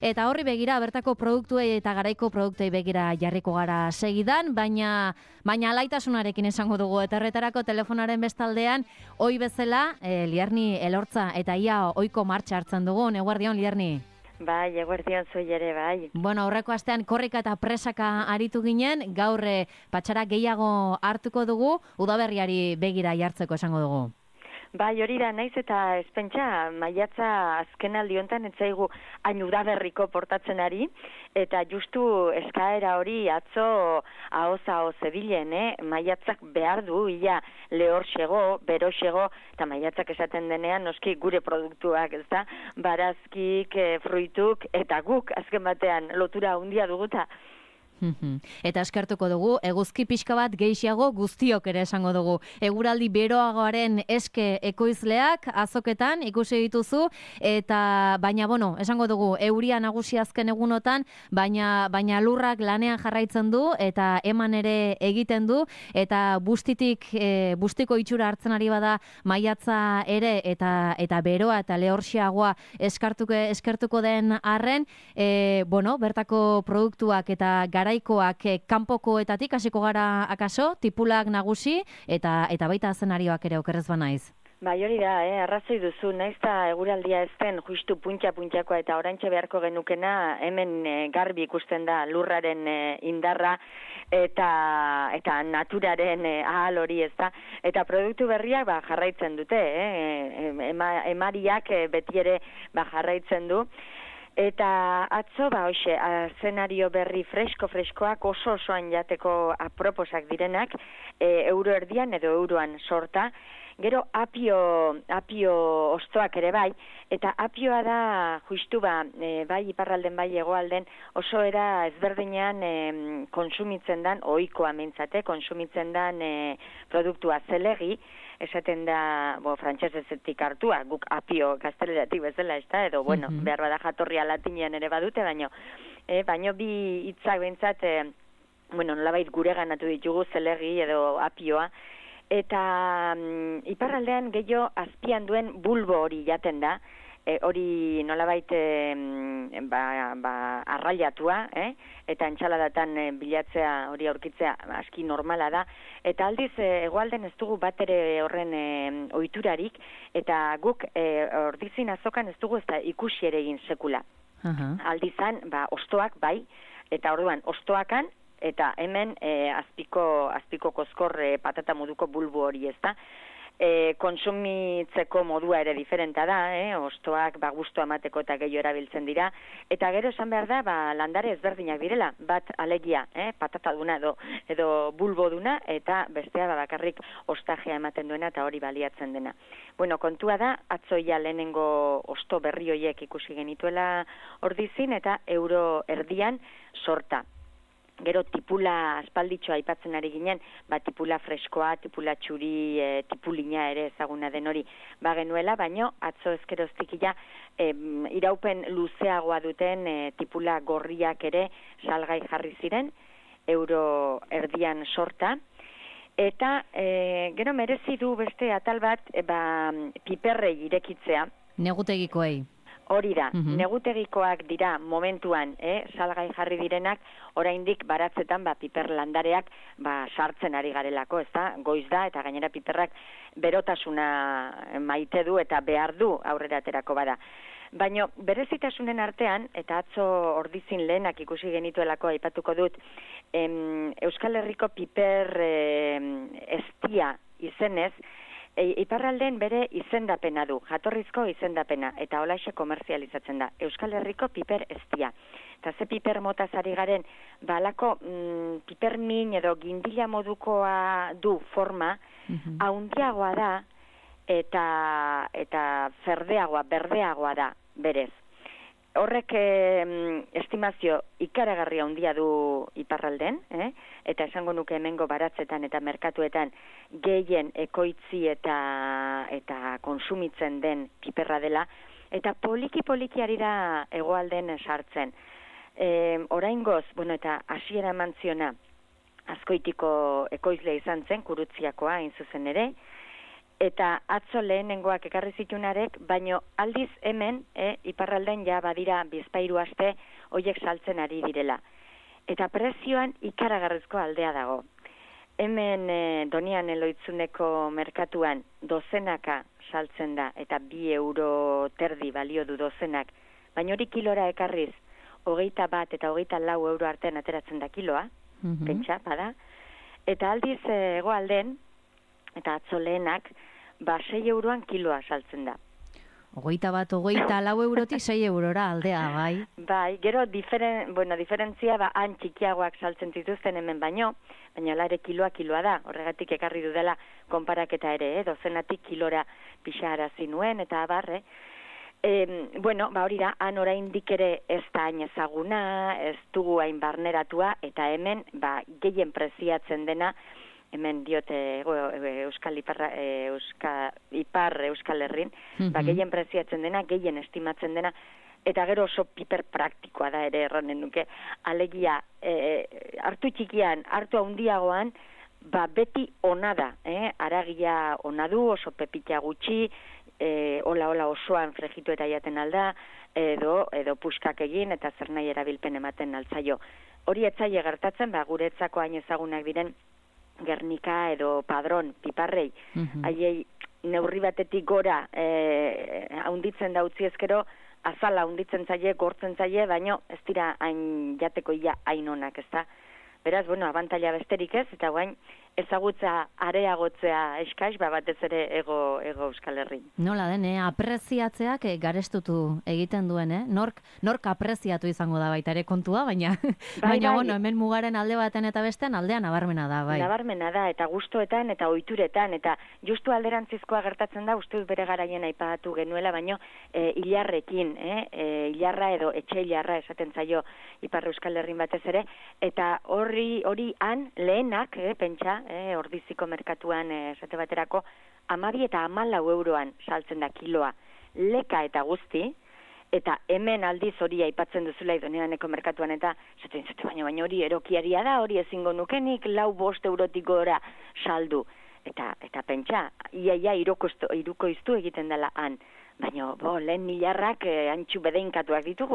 Eta horri begira, bertako produktuei eta garaiko produktuei begira jarriko gara segidan, baina alaitasunarekin esango dugu. Eta horretarako telefonaren bestaldean, oi bezala, Lierni Elortza, eta ia oiko martxa hartzen dugu. Eguerdion, Lierni. Bai, eguerdion zoi ere, bai. Bueno, aurreko astean korrika eta presaka aritu ginen, gaur patxara gehiago hartuko dugu, udaberriari begira jartzeko esango dugu. Bai, hori da, naiz eta espentsa, maiatza azken aldi honetan etzaigu hain udaberriko portatzen ari, eta justu eskaera hori atzo ahoz zebilen, maiatzak behar du, ia lehorxego, beroxego, eta maiatzak esaten denean, noski gure produktuak, ez da, barazkik, fruituk, eta guk azken batean lotura handia duguta. Eta eskertuko dugu, eguzki pixka bat gehiago guztiok ere esango dugu. Eguraldi beroagoaren eske ekoizleak azoketan ikusi dituzu, eta baina esango dugu, euria nagusi azken egunotan, baina lurrak lanean jarraitzen du, eta eman ere egiten du, eta bustiko itxura hartzen ari bada maiatza ere, eta beroa eta lehorxiagoa eskertuko den arren, bertako produktuak eta garaikoak kanpokoetatik hasiko gara akaso, tipulak nagusi eta baita zenarioak ere okerrez banaiz. Bai, hori da, arrazoi duzu, naiz eta eguraldia ez den justu puntxa-puntxakoa eta oraintxe beharko genukena hemen garbi ikusten da lurraren indarra eta naturaren ahal hori ez da. Eta produktu berriak jarraitzen dute, emariak beti ere jarraitzen du. Eta atzo, hoxe, zenario berri freskoak osoan jateko aproposak direnak, euro erdian edo euroan sorta. Gero apio ostoak ere bai, eta apioa da justu bai iparralden bai hegoalden oso era ezberdinean konsumitzen dan, ohikoa mentzate, konsumitzen dan produktua zelegi, esaten da, frantsesetik hartua, guk apio gazteleratik bezala, ez da, edo, behar bada jatorria latinean ere badute, baino bi hitzak behintzat, nolabait gure ganatu ditugu zelegi edo apioa, eta iparraldean gehiago azpian duen bulbo hori jaten da, hori nolabait arrailatua, eta entxaladatan bilatzea hori aurkitzea aski normala da, eta aldiz hegoalden ez dugu bat ere horren ohiturarik, eta guk ordizin azokan ez dugu ez da ikusi ere egin sekula. Aldizan, ostoak bai, eta orduan ostoakan, eta hemen azpiko kozkor patata moduko bulbo hori ez da. Konsumitzeko modua ere diferenta da, ostoak gustu amateko eta gehiago erabiltzen dira, eta gero esan behar da, landare ezberdinak direla, bat alegia, patata duna edo bulbo duna, eta bestea bakarrik ostajea ematen duena eta hori baliatzen dena. Kontua da, atzoia lehenengo osto berri horiek ikusi genituela ordizin, eta euro erdian sorta. Gero tipula aspalditxoa aipatzen ari ginen, tipula freskoa, tipula txuri, tipulina ere ezaguna den hori genuela, baino atzo ezkeroztik iraupen luzeagoa duten tipula gorriak ere salgai jarri ziren, euro erdian sorta, eta gero merezi du beste atal bat piperrei irekitzea. Negutegikoei. Hori da, negutegikoak dira momentuan salgai jarri direnak, oraindik baratzetan piper landareak sartzen ari garelako, ez da, goiz da, eta gainera piperrak berotasuna maite du eta behar du aurrera aterako bada. Baina berezitasunen artean, eta atzo ordizin lehenak ikusi genituelako aipatuko dut, Euskal Herriko piper estia izenez, iparralden bere izendapena du, jatorrizko izendapena, eta holaxe komerzializatzen da, Euskal Herriko piper estia. Eta ze piper motaz ari garen, alako piper min edo gindila modukoa du forma, haundiagoa da, eta ferdeagoa, berdeagoa da, berez. Horrek estimazio ikaragarri handia du iparralden, eta esango nuke hemengo baratzetan eta merkatuetan gehien ekoitzi eta konsumitzen den piperra dela, eta poliki ari da hegoalden sartzen. Oraingoz, eta hasiera eman ziona Azkoitiko ekoizle izan zen, Kurutziakoa hain zuzen ere, eta atzo lehenengoak ekarri zitunarek, baino aldiz hemen, iparralden ja badira bizpairu aste hoiek saltzen ari direla. Eta prezioan ikaragarrizko aldea dago. Hemen Donian Eloitzuneko merkatuan dozenaka saltzen da, eta 2 euro terdi balio du dozenak, baina hori kilora ekarriz, 21 eta 24 euro artean ateratzen da kiloa, pentsa, bada, eta aldiz hegoalden, eta atzo lehenak, 6 euroan kiloa saltzen da. 21-24 eurotik 6 eurora aldea, bai? Bai, gero diferentzia han txikiagoak saltzen zituzten hemen baina ere kiloa da, horregatik ekarri dudala konparaketa ere, dozenatik kilora pixarazi nuen, eta abarre. Hori da, han oraindik ere ez da hain ezaguna, ez dugu hain barneratua, eta hemen gehien preziatzen dena, hemen diote Ipar Euskal Herrin, gehien preziatzen dena, gehien estimatzen dena, eta gero oso piper praktikoa da ere erranen nuke. Alegia, hartu txikian, hartu handiagoan, beti ona da, aragia ona du, oso pepita gutxi, hola osoan frejitu eta jaten alda, edo puskak egin eta zer nahi erabilpen ematen altzaio. Hori etzaile gertatzen, guretzako hain ezagunak diren Gernika edo Padron, piparrei, haiei neurri batetik gora haunditzen da utzi ezkero, azala haunditzen zaie, gortzen zaie, baino ez dira hain jateko ia hain onak, ez da? Beraz, abantaila besterik ez, eta guain ezagutza areagotzea eskaiz, batez ere ego Euskal Herri. Nola den, apreziatzeak garestutu egiten duen, nork apreziatu izango da baita ere kontua, baina hemen mugaren alde baten eta bestean aldean nabarmena da, bai. Nabarmena da, eta gustoetan, eta ohituretan, eta justu alderantzizkoa gertatzen da, uste dut bere garaien aipatu genuela, baino hilarrekin, hilarra edo etxe hilarra esaten zaio Ipar Euskal Herrin batez ere, eta hori han lehenak, pentsa, ordiziko merkatuan esate baterako, 12 eta 14 euroan saltzen da kiloa, leka eta guzti, eta hemen aldiz hori aipatzen duzula Idoneaneko merkatuan, eta baina hori erokiaria da, hori ezingo nukenik 4-5 eurotik gora saldu. Eta pentsa, ia irukoiztu egiten dela han. Baina, lehen milarrak antxu bedeinkatuak ditugu.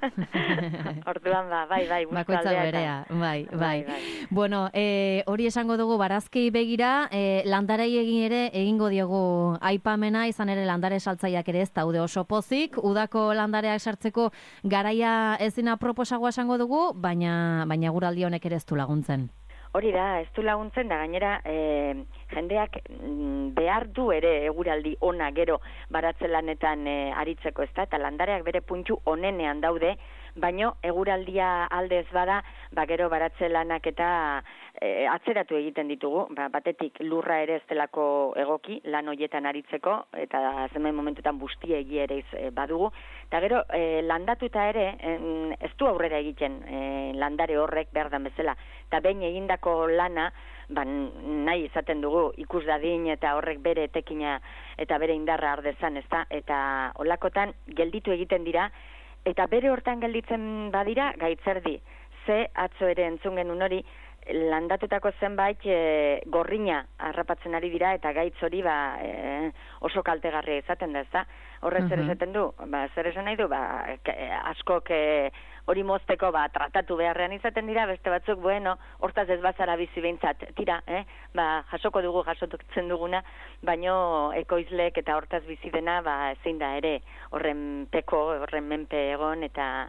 Orduan, bai. Bakoitza berea, bai. Bueno, hori esango dugu barazki begira, landarei egingo diogu aipamena, izan ere landare saltzaileak ere ez daude oso pozik, udako landareak sartzeko garaia ezina proposagoa esango dugu, baina guraldi honek ere ez du laguntzen. Hori da, ez du laguntzen da, gainera jendeak behar du ere eguraldi ona gero baratzelanetan aritzeko, ez da, eta landareak bere puntu onenean daude, baino eguraldia aldez bada, gero baratzelanak eta atzeratu egiten ditugu, batetik lurra ere ez delako egoki, lan hoietan aritzeko, eta zenbait momentutan bustiegia ere badugu, eta gero landatuta ere ez du aurrera egiten landare horrek behar dan bezala, eta behin egindako lana, nahi izaten dugu ikus dadin eta horrek bere etekina eta bere indarra ardezan, ezta? Eta olakotan gelditu egiten dira, eta bere hortan gelditzen badira gaitzerdi. Ze atzo ere entzun genuen hori, landatutako zenbait gorrina harrapatzen ari dira, eta gaitz hori oso kaltegarria izaten da, ezta? Horrez zer esaten du? Zer esan nahi du? Askok hori mozteko tratatu beharrean izaten dira, beste batzuk, hortaz ez bazara bizi behintzat, tira, jasoko dugu, jasotzen duguna, baino ekoizlek eta hortaz bizi dena, ezin da ere horren menpe egon, eta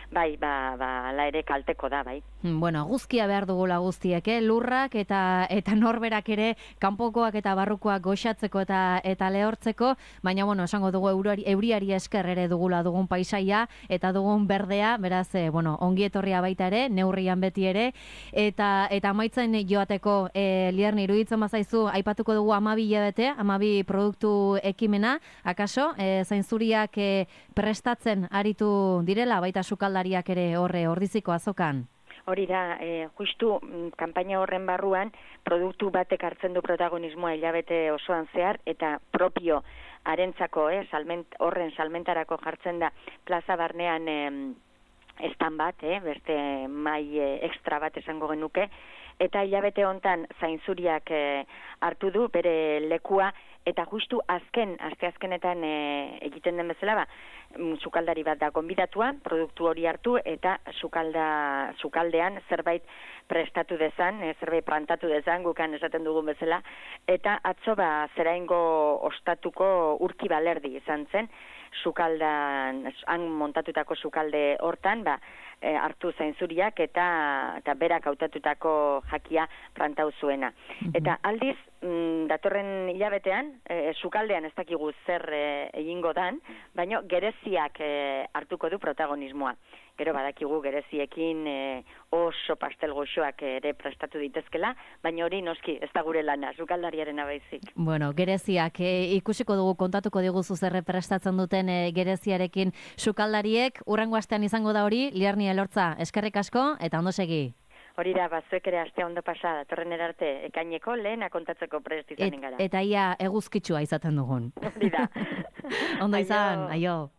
ala ere kalteko da, bai. Bueno, guzkia behar dugula guztiek, lurrak eta norberak ere kanpokoak eta barrukoak goxatzeko eta lehortzeko, baina, esango dugu euriari esker ere dugula dugun paisaia eta dugun berdea, beraz, ongi etorria baita ere, neurrian beti ere, eta amaitzen joateko, Lierne, iruditzen bazaizu, aipatuko dugu 12 hilabete, 12 produktu ekimena, akaso, zainzuriak prestatzen aritu direla, baita sukaldariak ere ordiziko azokan? Hori da, justu kanpaina horren barruan, produktu batek hartzen du protagonismoa hilabete osoan zehar, eta propio harentzako, horren salmentarako jartzen da plaza barnean estan bat, beste mai extra bat esango genuke, eta hilabete hontan zainzuriak hartu du bere lekua, eta justu azkenetan egiten den bezala, sukaldari bat da gonbidatua, produktu hori hartu, eta sukaldean zerbait prestatu dezan, zerbait plantatu dezan, gukan esaten dugun bezala, eta atzo zeraingo ostatuko urki balerdi izan zen, sukaldan, han montatutako sukalde hortan, hartu zainzuriak eta berak hautatutako jakia plantau zuena. Eta aldiz, datorren hilabetean, sukaldean ez dakigu zer egingo dan, baina gereziak hartuko du protagonismoa. Gero badakigu gereziekin oso pastel goxoak ere prestatu ditezkela, baina hori noski ez da gure lana, sukaldariaren abaizik. Bueno, gereziak ikusiko dugu, kontatuko diguzu zerre prestatzen duten gereziarekin sukaldariek, urrengo astean izango da hori, Liarni Elortza, eskerrik asko eta ondo segi. Hori da, zuek ere astea ondo pasa, datorren erarte ekaineko lehena kontatzeko prest izanen gara. Eta ia eguzkitsua izaten dugun. Hori da. Ondo izan, aio.